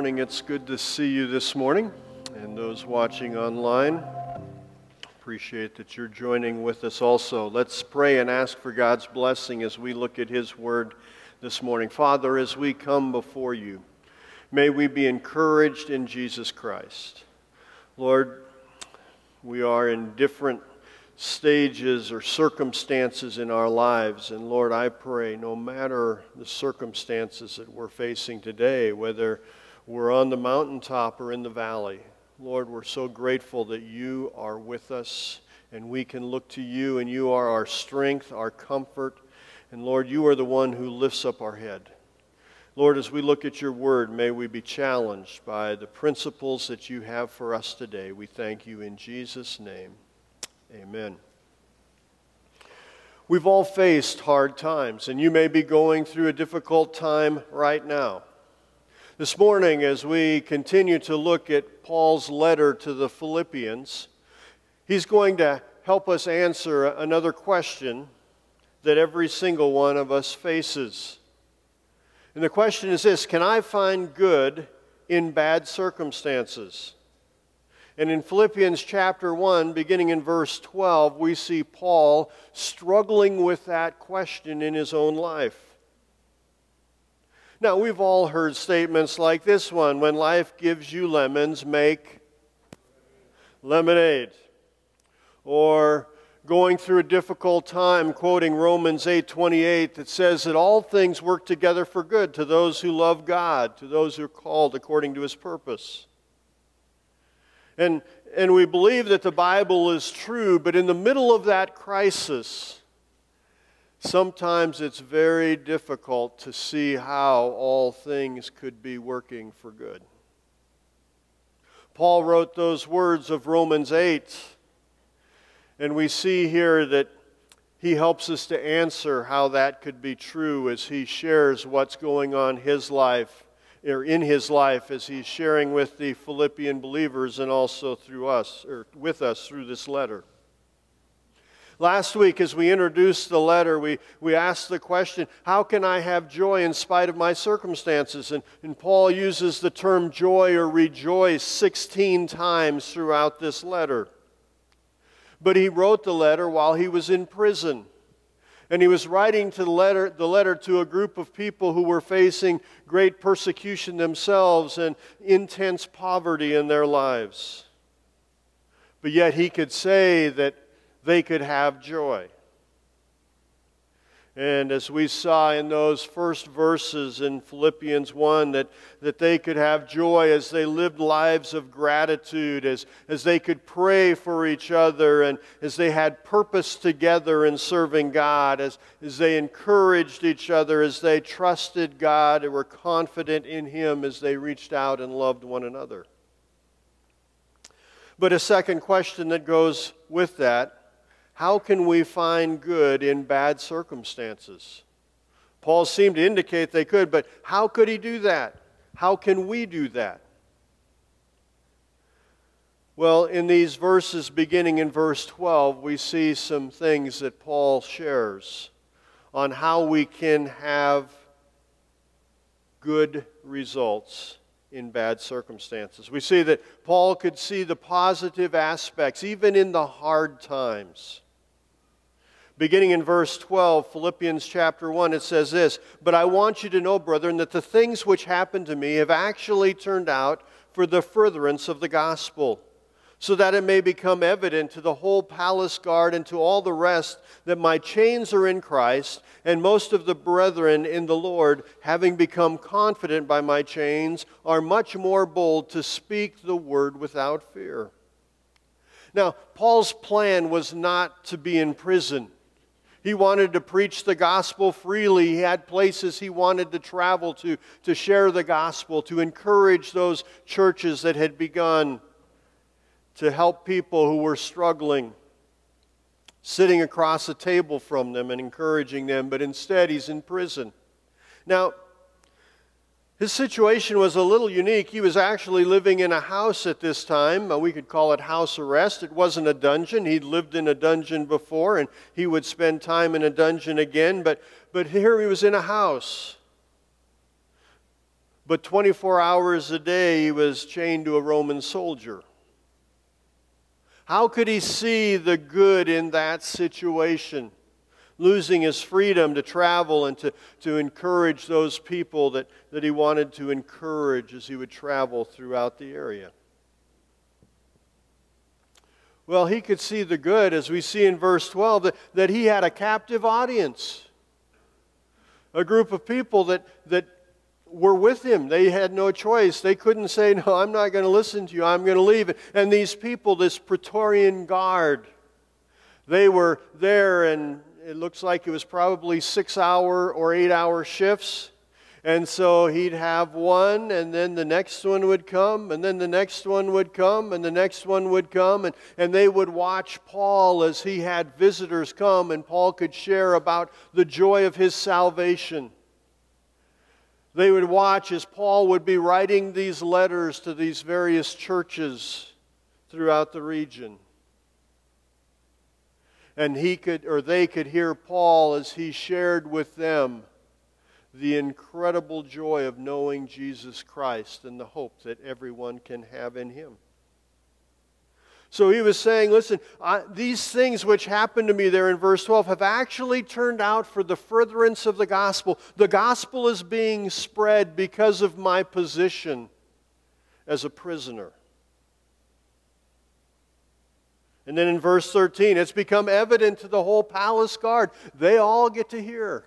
morning. It's good to see you this morning, and those watching online. Appreciate that you're joining with us also. Let's pray and ask for God's blessing as we look at His Word this morning. Father, as we come before you, may we be encouraged in Jesus Christ. Lord, we are in different stages or circumstances in our lives, and Lord, I pray no matter the circumstances that we're facing today, whether we're on the mountaintop or in the valley, Lord, we're so grateful that you are with us and we can look to you, and you are our strength, our comfort, and Lord, you are the one who lifts up our head. Lord, as we look at your word, may we be challenged by the principles that you have for us today. We thank you in Jesus' name. Amen. We've all faced hard times, and you may be going through a difficult time right now. This morning, as we continue to look at Paul's letter to the Philippians, he's going to help us answer another question that every single one of us faces. And the question is this: can I find good in bad circumstances? And in Philippians chapter 1, beginning in verse 12, we see Paul struggling with that question in his own life. Now, we've all heard statements like this one: when life gives you lemons, make lemonade. Or going through a difficult time, quoting Romans 8:28, that says that all things work together for good to those who love God, to those who are called according to His purpose. And we believe that the Bible is true, but in the middle of that crisis, sometimes it's very difficult to see how all things could be working for good. Paul wrote those words of Romans 8, and we see here that he helps us to answer how that could be true as he shares what's going on in his life as he's sharing with the Philippian believers and also through us, or with us through this letter. Last week, as we introduced the letter, we asked the question, how can I have joy in spite of my circumstances? And Paul uses the term joy or rejoice 16 times throughout this letter. But he wrote the letter while he was in prison. And he was writing the letter to a group of people who were facing great persecution themselves and intense poverty in their lives. But yet he could say that they could have joy. And as we saw in those first verses in Philippians 1, that they could have joy as they lived lives of gratitude, as they could pray for each other, and as they had purpose together in serving God, as they encouraged each other, as they trusted God and were confident in Him as they reached out and loved one another. But a second question that goes with that: how can we find good in bad circumstances? Paul seemed to indicate they could, but how could he do that? How can we do that? Well, in these verses, beginning in verse 12, we see some things that Paul shares on how we can have good results in bad circumstances. We see that Paul could see the positive aspects, even in the hard times. Beginning in verse 12, Philippians chapter 1, it says this: "But I want you to know, brethren, that the things which happened to me have actually turned out for the furtherance of the gospel, so that it may become evident to the whole palace guard and to all the rest that my chains are in Christ, and most of the brethren in the Lord, having become confident by my chains, are much more bold to speak the word without fear." Now, Paul's plan was not to be in prison. He wanted to preach the gospel freely. He had places he wanted to travel to share the gospel, to encourage those churches that had begun, to help people who were struggling, sitting across a table from them and encouraging them. But instead, he's in prison. Now, his situation was a little unique. He was actually living in a house at this time. We could call it house arrest. It wasn't a dungeon. He'd lived in a dungeon before, and he would spend time in a dungeon again. But here he was in a house. but 24 hours a day he was chained to a Roman soldier. How could he see the good in that situation? Losing his freedom to travel and to encourage those people that he wanted to encourage as he would travel throughout the area. Well, he could see the good, as we see in verse 12, that he had a captive audience. A group of people that were with him. They had no choice. They couldn't say, no, I'm not going to listen to you. I'm going to leave. And these people, this Praetorian Guard, they were there, and it looks like it was probably 6-hour or 8-hour shifts. And so he'd have one, and then the next one would come, and then the next one would come, and the next one would come, and they would watch Paul as he had visitors come, and Paul could share about the joy of his salvation. They would watch as Paul would be writing these letters to these various churches throughout the region. And they could hear Paul as he shared with them the incredible joy of knowing Jesus Christ and the hope that everyone can have in Him. So he was saying, listen, these things which happened to me there in verse 12 have actually turned out for the furtherance of the gospel. The gospel is being spread because of my position as a prisoner. And then in verse 13, it's become evident to the whole palace guard. They all get to hear.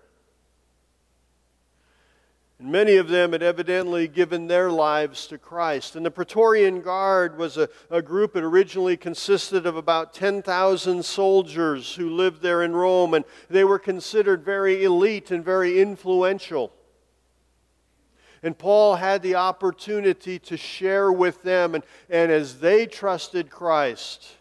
And many of them had evidently given their lives to Christ. And the Praetorian Guard was a group that originally consisted of about 10,000 soldiers who lived there in Rome, and they were considered very elite and very influential. And Paul had the opportunity to share with them, and as they trusted Christ,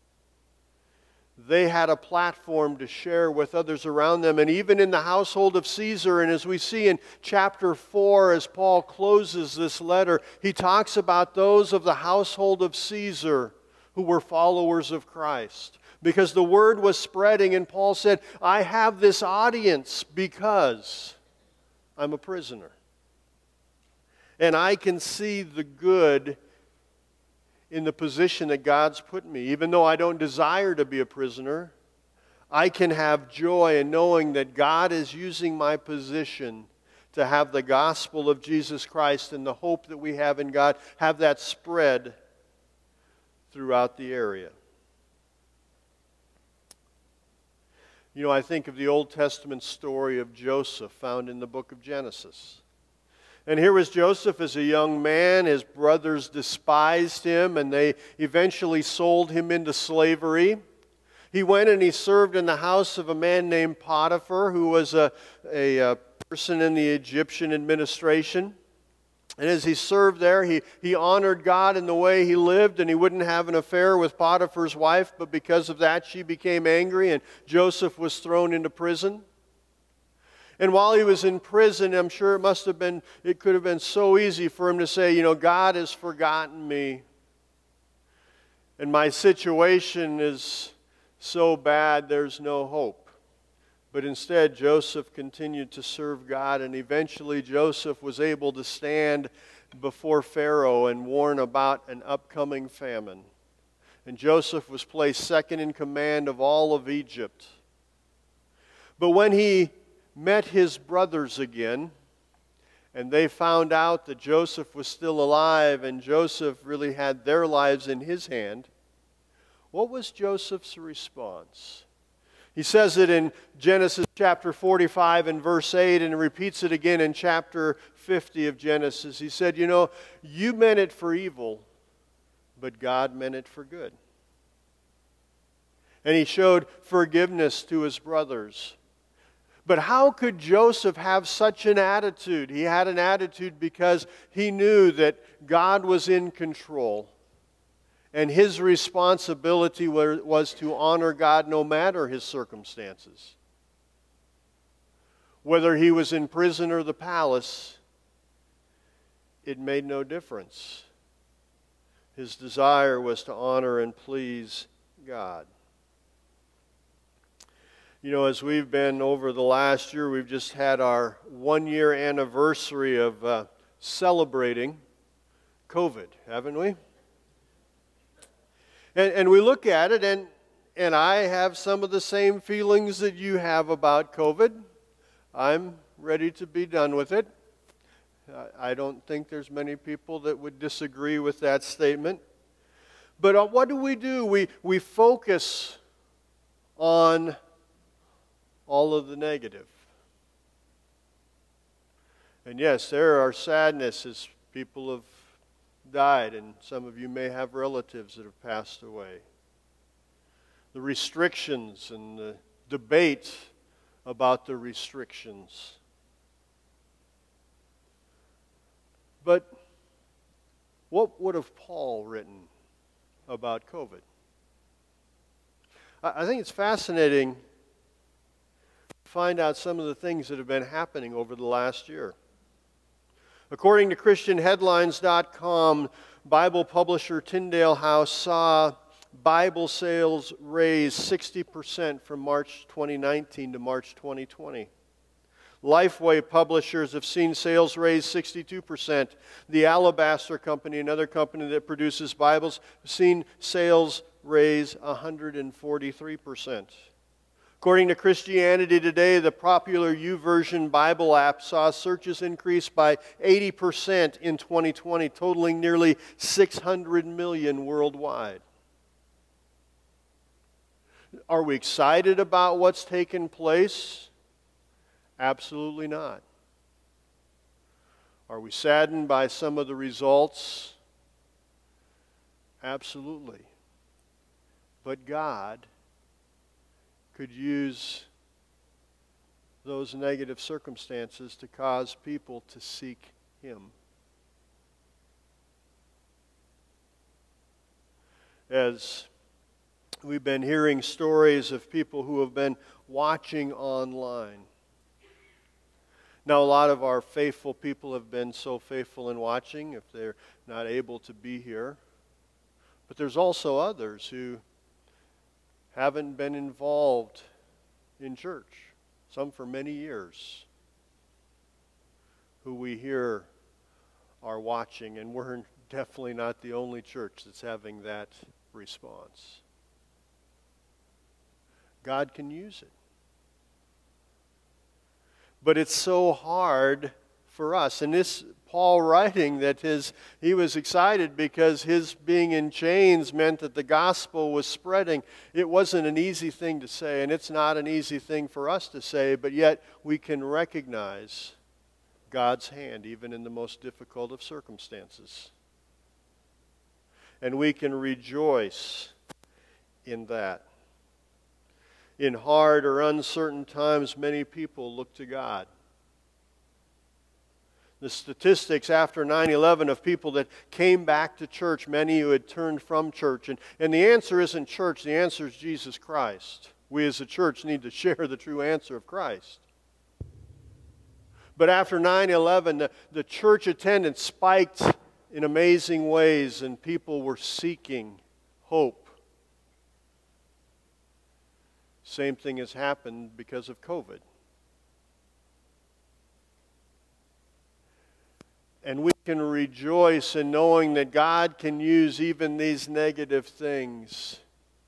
they had a platform to share with others around them. And even in the household of Caesar, and as we see in chapter 4, as Paul closes this letter, he talks about those of the household of Caesar who were followers of Christ. Because the word was spreading, and Paul said, I have this audience because I'm a prisoner. And I can see the good in the position that God's put me. Even though I don't desire to be a prisoner, I can have joy in knowing that God is using my position to have the gospel of Jesus Christ and the hope that we have in God, have that spread throughout the area. You know, I think of the Old Testament story of Joseph found in the book of Genesis. And here was Joseph as a young man. His brothers despised him, and they eventually sold him into slavery. He went and he served in the house of a man named Potiphar, who was a person in the Egyptian administration. And as he served there, he honored God in the way he lived, and he wouldn't have an affair with Potiphar's wife, but because of that she became angry, and Joseph was thrown into prison. And while he was in prison, I'm sure it could have been so easy for him to say, you know, God has forgotten me. And my situation is so bad, there's no hope. But instead, Joseph continued to serve God, and eventually Joseph was able to stand before Pharaoh and warn about an upcoming famine. And Joseph was placed second in command of all of Egypt. But when he met his brothers again, and they found out that Joseph was still alive, and Joseph really had their lives in his hand, what was Joseph's response? He says it in Genesis chapter 45 and verse 8, and repeats it again in chapter 50 of Genesis. He said, you know, you meant it for evil, but God meant it for good. And he showed forgiveness to his brothers. But how could Joseph have such an attitude? He had an attitude because he knew that God was in control. And his responsibility was to honor God no matter his circumstances. Whether he was in prison or the palace, it made no difference. His desire was to honor and please God. You know, as we've been over the last year, we've just had our 1-year anniversary of celebrating COVID, haven't we? And we look at it, and I have some of the same feelings that you have about COVID. I'm ready to be done with it. I don't think there's many people that would disagree with that statement. But what do? We focus on all of the negative. And yes, there are sadnesses. People have died, and some of you may have relatives that have passed away. The restrictions and the debate about the restrictions. But what would have Paul written about COVID? I think it's fascinating to find out some of the things that have been happening over the last year. According to ChristianHeadlines.com, Bible publisher Tyndale House saw Bible sales raise 60% from March 2019 to March 2020. Lifeway publishers have seen sales raise 62%. The Alabaster Company, another company that produces Bibles, have seen sales raise 143%. According to Christianity Today, the popular YouVersion Bible app saw searches increase by 80% in 2020, totaling nearly 600 million worldwide. Are we excited about what's taken place? Absolutely not. Are we saddened by some of the results? Absolutely. But God could use those negative circumstances to cause people to seek Him. As we've been hearing stories of people who have been watching online. Now, a lot of our faithful people have been so faithful in watching if they're not able to be here. But there's also others who haven't been involved in church, some for many years, who we hear are watching, and we're definitely not the only church that's having that response. God can use it. But it's so hard for us. And this Paul writing that he was excited because his being in chains meant that the gospel was spreading. It wasn't an easy thing to say, and it's not an easy thing for us to say, but yet we can recognize God's hand even in the most difficult of circumstances. And we can rejoice in that. In hard or uncertain times, many people look to God. The statistics after 9/11 of people that came back to church, many who had turned from church. And the answer isn't church, the answer is Jesus Christ. We as a church need to share the true answer of Christ. But after 9/11, the church attendance spiked in amazing ways, and people were seeking hope. Same thing has happened because of COVID. And we can rejoice in knowing that God can use even these negative things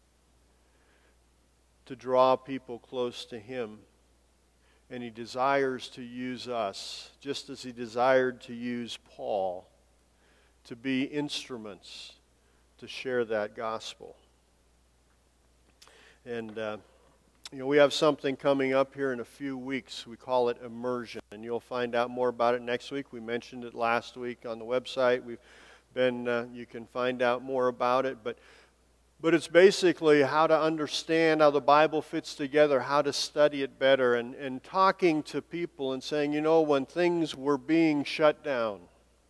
to draw people close to Him. And He desires to use us, just as He desired to use Paul, to be instruments to share that gospel. And we have something coming up here in a few weeks. We call it Immersion, and you'll find out more about it next week. We mentioned it last week on the website. You can find out more about it, but it's basically how to understand how the Bible fits together, how to study it better, and talking to people and saying, when things were being shut down,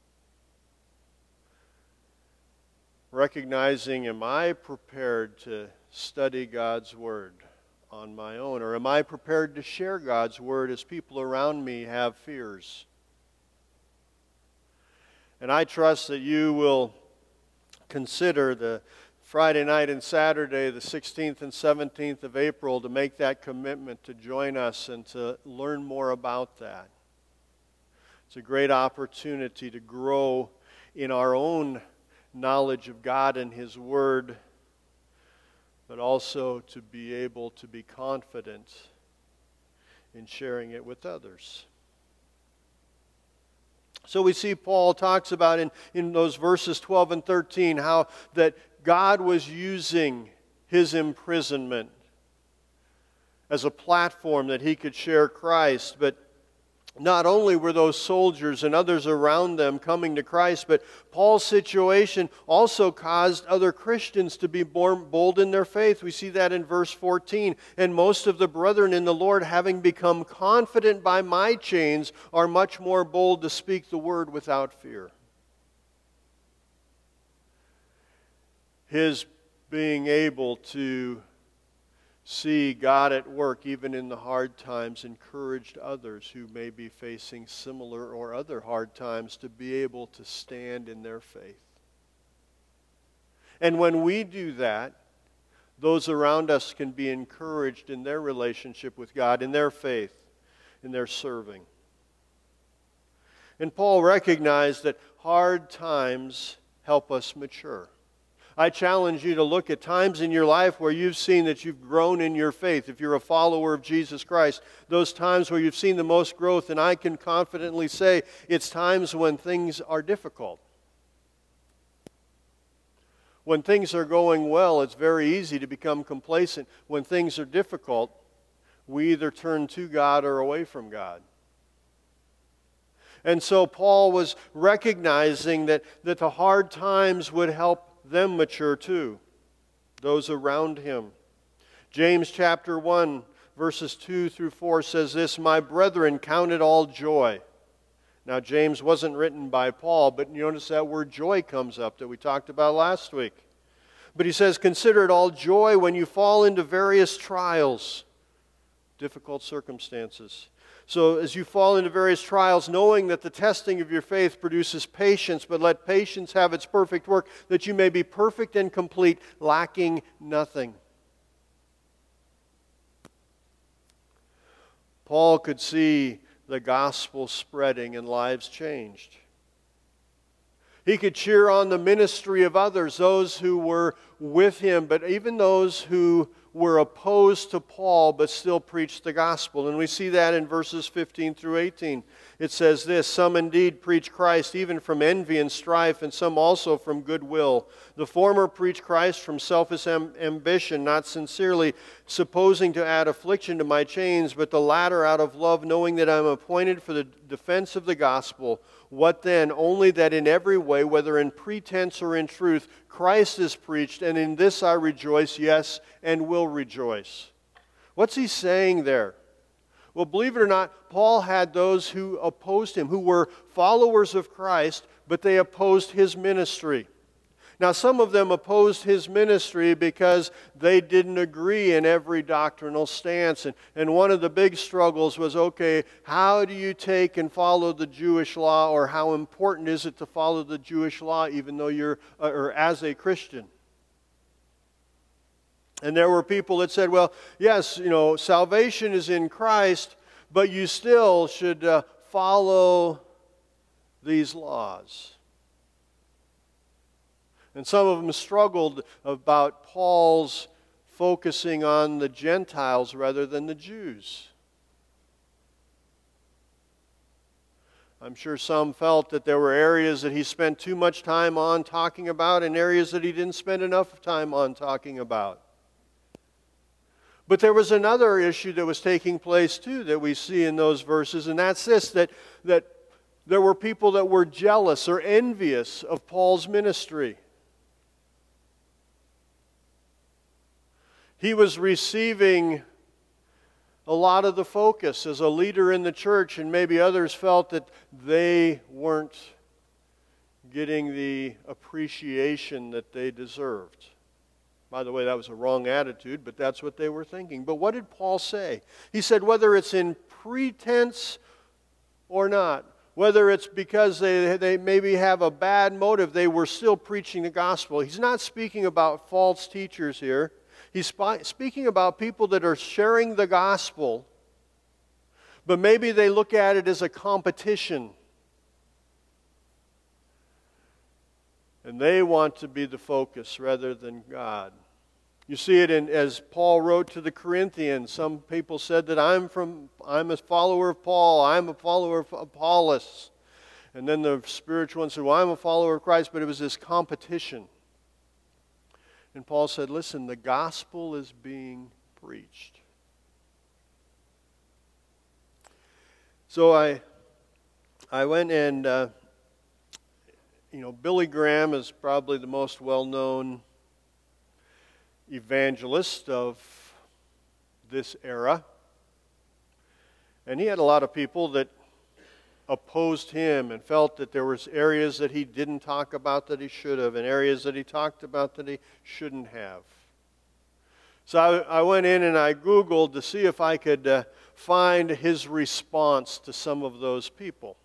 recognizing, am I prepared to study God's Word on my own? Or am I prepared to share God's Word as people around me have fears? And I trust that you will consider the Friday night and Saturday, the 16th and 17th of April, to make that commitment to join us and to learn more about that. It's a great opportunity to grow in our own knowledge of God and His Word, but also to be able to be confident in sharing it with others. So we see Paul talks about in those verses 12 and 13 how that God was using his imprisonment as a platform that he could share Christ. But not only were those soldiers and others around them coming to Christ, but Paul's situation also caused other Christians to be more bold in their faith. We see that in verse 14. And most of the brethren in the Lord, having become confident by my chains, are much more bold to speak the word without fear. His being able to see God at work even in the hard times encouraged others who may be facing similar or other hard times to be able to stand in their faith. And when we do that, those around us can be encouraged in their relationship with God, in their faith, in their serving. And Paul recognized that hard times help us mature. I challenge you to look at times in your life where you've seen that you've grown in your faith. If you're a follower of Jesus Christ, those times where you've seen the most growth, and I can confidently say it's times when things are difficult. When things are going well, it's very easy to become complacent. When things are difficult, we either turn to God or away from God. And so Paul was recognizing that the hard times would help them mature too, those around him. James chapter 1, verses 2 through 4 says this, "My brethren, count it all joy." Now, James wasn't written by Paul, but you notice that word joy comes up that we talked about last week. But he says, "Consider it all joy when you fall into various trials," difficult circumstances. So as you fall into various trials, knowing that the testing of your faith produces patience, but let patience have its perfect work, that you may be perfect and complete, lacking nothing. Paul could see the gospel spreading and lives changed. He could cheer on the ministry of others, those who were with him, but even those who were opposed to Paul but still preached the gospel. And we see that in verses 15 through 18. It says this, "Some indeed preach Christ even from envy and strife, and some also from goodwill. The former preach Christ from selfish ambition, not sincerely, supposing to add affliction to my chains, but the latter out of love, knowing that I am appointed for the defense of the gospel. What then? Only that in every way, whether in pretense or in truth, Christ is preached, and in this I rejoice, yes, and will rejoice." What's he saying there? Well, believe it or not, Paul had those who opposed him, who were followers of Christ, but they opposed his ministry. Now, some of them opposed his ministry because they didn't agree in every doctrinal stance. And one of the big struggles was, okay, how do you take and follow the Jewish law, or how important is it to follow the Jewish law even though you're, or as a Christian? And there were people that said, well, yes, salvation is in Christ, but you still should follow these laws. And some of them struggled about Paul's focusing on the Gentiles rather than the Jews. I'm sure some felt that there were areas that he spent too much time on talking about and areas that he didn't spend enough time on talking about. But there was another issue that was taking place too that we see in those verses, and that's this, that there were people that were jealous or envious of Paul's ministry. He was receiving a lot of the focus as a leader in the church, and maybe others felt that they weren't getting the appreciation that they deserved. By the way, that was a wrong attitude, but that's what they were thinking. But what did Paul say? He said whether it's in pretense or not, whether it's because they maybe have a bad motive, they were still preaching the gospel. He's not speaking about false teachers here. He's speaking about people that are sharing the gospel, but maybe they look at it as a competition. And they want to be the focus rather than God. You see it as Paul wrote to the Corinthians. Some people said that I'm a follower of Paul, I'm a follower of Apollos. And then the spiritual one said, well, I'm a follower of Christ, but it was this competition. And Paul said, listen, the gospel is being preached. So I went and, Billy Graham is probably the most well-known evangelist of this era. And he had a lot of people that opposed him and felt that there was areas that he didn't talk about that he should have and areas that he talked about that he shouldn't have. So I went in and I Googled to see if I could find his response to some of those people.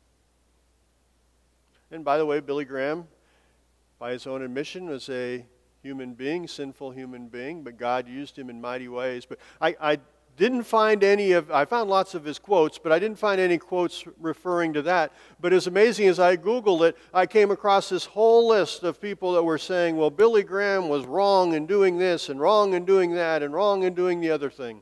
And by the way, Billy Graham, by his own admission, was a human being, sinful human being, but God used him in mighty ways. But I didn't find I found lots of his quotes, but I didn't find any quotes referring to that. But as amazing as I Googled it, I came across this whole list of people that were saying, well, Billy Graham was wrong in doing this, and wrong in doing that, and wrong in doing the other thing.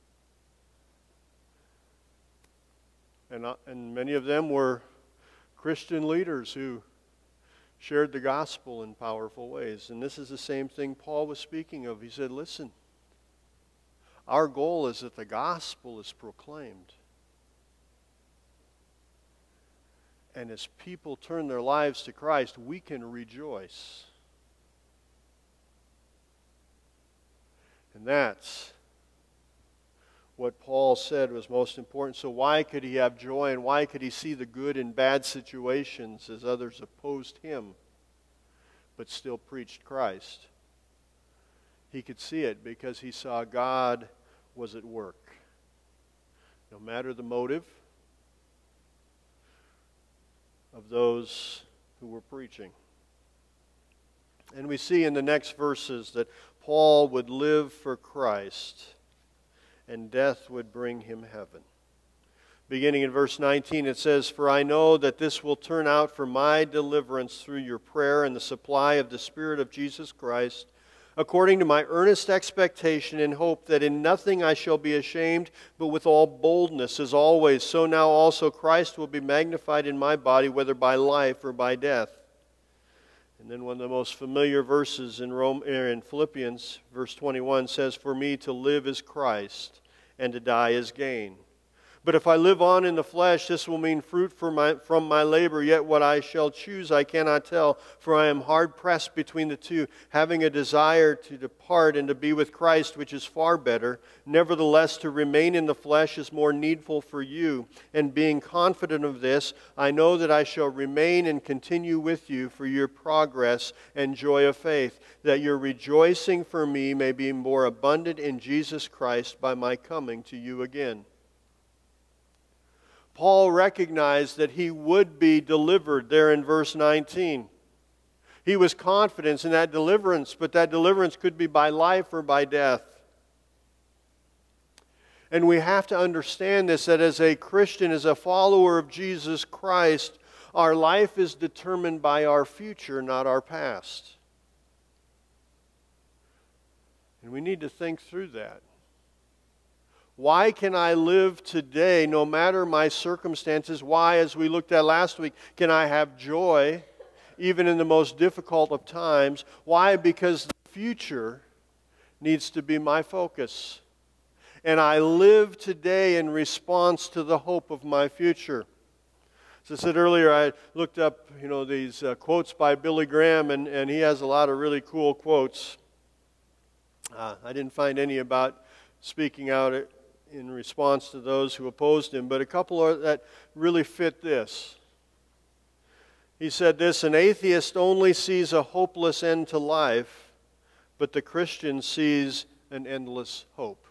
And many of them were Christian leaders who shared the gospel in powerful ways. And this is the same thing Paul was speaking of. He said, listen, our goal is that the gospel is proclaimed. And as people turn their lives to Christ, we can rejoice. And that's what Paul said was most important. So why could he have joy, and why could he see the good in bad situations as others opposed him but still preached Christ? He could see it because he saw God was at work. No matter the motive of those who were preaching. And we see in the next verses that Paul would live for Christ and death would bring him heaven. Beginning in verse 19, it says, "For I know that this will turn out for my deliverance through your prayer and the supply of the Spirit of Jesus Christ, according to my earnest expectation and hope that in nothing I shall be ashamed, but with all boldness as always, so now also Christ will be magnified in my body, whether by life or by death." And then one of the most familiar verses in Philippians, verse 21, says, "For me to live is Christ, and to die is gain. But if I live on in the flesh, this will mean fruit from my labor. Yet what I shall choose I cannot tell, for I am hard pressed between the two, having a desire to depart and to be with Christ, which is far better. Nevertheless, to remain in the flesh is more needful for you. And being confident of this, I know that I shall remain and continue with you for your progress and joy of faith, that your rejoicing for me may be more abundant in Jesus Christ by my coming to you again." Paul recognized that he would be delivered there in verse 19. He was confident in that deliverance, but that deliverance could be by life or by death. And we have to understand this, that as a Christian, as a follower of Jesus Christ, our life is determined by our future, not our past. And we need to think through that. Why can I live today no matter my circumstances? Why, as we looked at last week, can I have joy even in the most difficult of times? Why? Because the future needs to be my focus. And I live today in response to the hope of my future. As I said earlier, I looked up these quotes by Billy Graham, and he has a lot of really cool quotes. I didn't find any about speaking out in response to those who opposed him, but a couple that really fit this. He said this: "An atheist only sees a hopeless end to life, but the Christian sees an endless hope."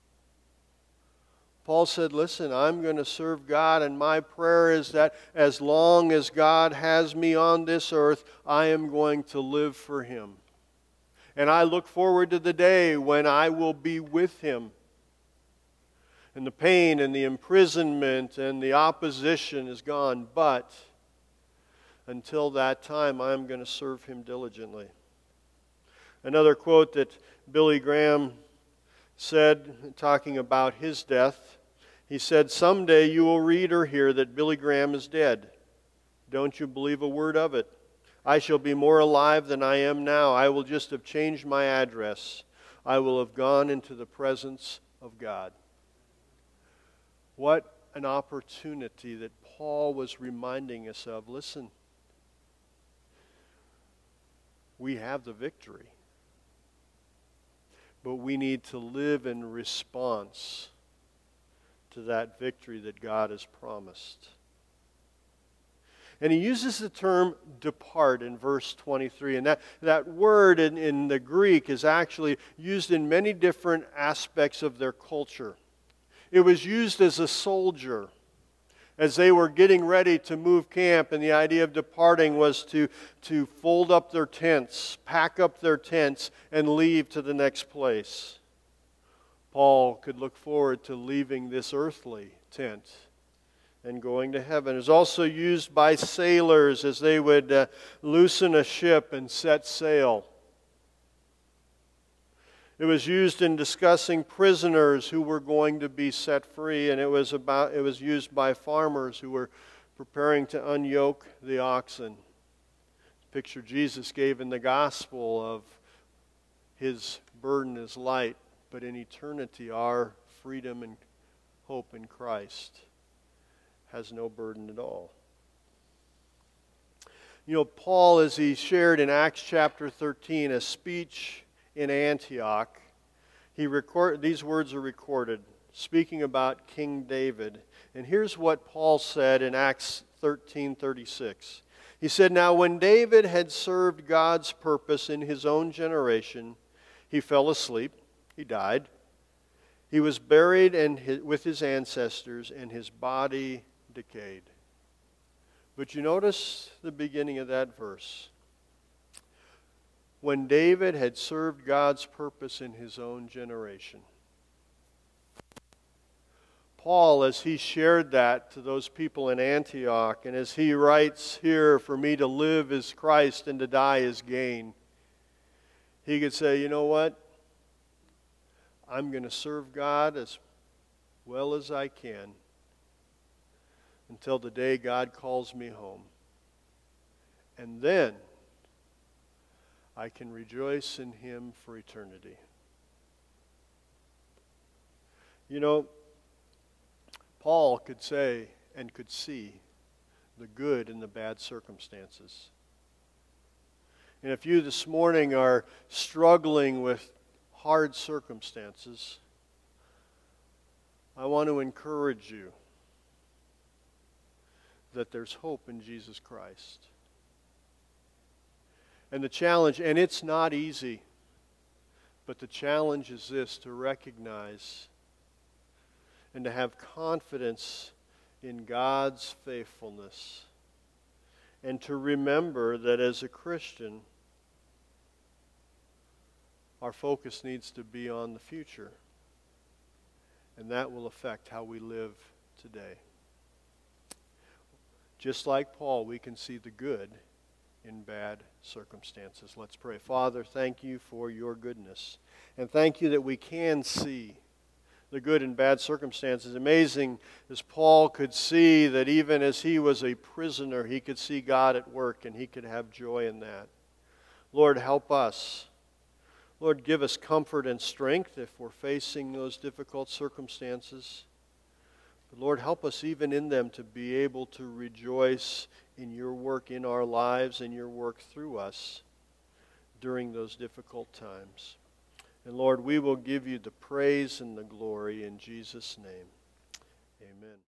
Paul said, listen, I'm going to serve God, and my prayer is that as long as God has me on this earth, I am going to live for Him. And I look forward to the day when I will be with Him. And the pain and the imprisonment and the opposition is gone. But Until that time, I'm going to serve him diligently. Another quote that Billy Graham said, talking about his death, he said, "Someday you will read or hear that Billy Graham is dead. Don't you believe a word of it. I shall be more alive than I am now. I will just have changed my address. I will have gone into the presence of God." What an opportunity that Paul was reminding us of. Listen, we have the victory, but we need to live in response to that victory that God has promised. And he uses the term depart in verse 23. And that word in the Greek is actually used in many different aspects of their culture. It was used as a soldier as they were getting ready to move camp, and the idea of departing was to fold up their tents, pack up their tents, and leave to the next place. Paul could look forward to leaving this earthly tent and going to heaven. It was also used by sailors as they would loosen a ship and set sail. It was used in discussing prisoners who were going to be set free, and it was used by farmers who were preparing to unyoke the oxen. Picture Jesus gave in the gospel of his burden is light, but in eternity our freedom and hope in Christ has no burden at all. You know, Paul, as he shared in Acts chapter 13, a speech in Antioch, these words are recorded, speaking about King David. And here's what Paul said in Acts 13:36. He said, "Now when David had served God's purpose in his own generation, he fell asleep, he died. He was buried with his ancestors, and his body decayed." But you notice the beginning of that verse. When David had served God's purpose in his own generation. Paul, as he shared that to those people in Antioch, and as he writes here, "For me to live is Christ and to die is gain," he could say, you know what? I'm going to serve God as well as I can until the day God calls me home. And then I can rejoice in Him for eternity. You know, Paul could say and could see the good in the bad circumstances. And if you this morning are struggling with hard circumstances, I want to encourage you that there's hope in Jesus Christ. And the challenge, and it's not easy, but the challenge is this: to recognize and to have confidence in God's faithfulness, and to remember that as a Christian, our focus needs to be on the future, and that will affect how we live today. Just like Paul, we can see the good in bad circumstances. Let's pray. Father, thank you for your goodness, and thank you that we can see the good in bad circumstances. Amazing as Paul could see that even as he was a prisoner, he could see God at work, and he could have joy in that. Lord, help us. Lord, give us comfort and strength if we're facing those difficult circumstances. But Lord, help us even in them to be able to rejoice in your work in our lives and your work through us during those difficult times. And Lord, we will give you the praise and the glory in Jesus' name. Amen.